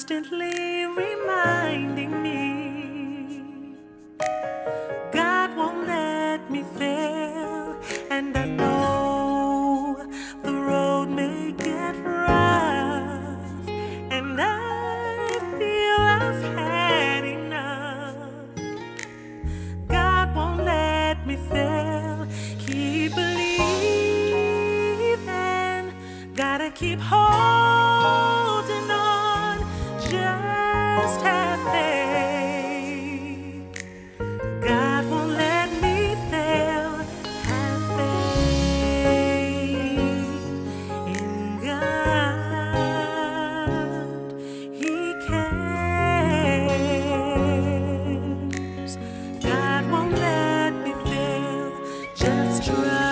constantly reminding me God won't let me fail, and I know the road may get rough, and I feel I've had enough. God won't let me fail. Keep believing, gotta keep holding on. Just have faith. God won't let me fail. Have faith in God. He cares. God won't let me fail. Just trust.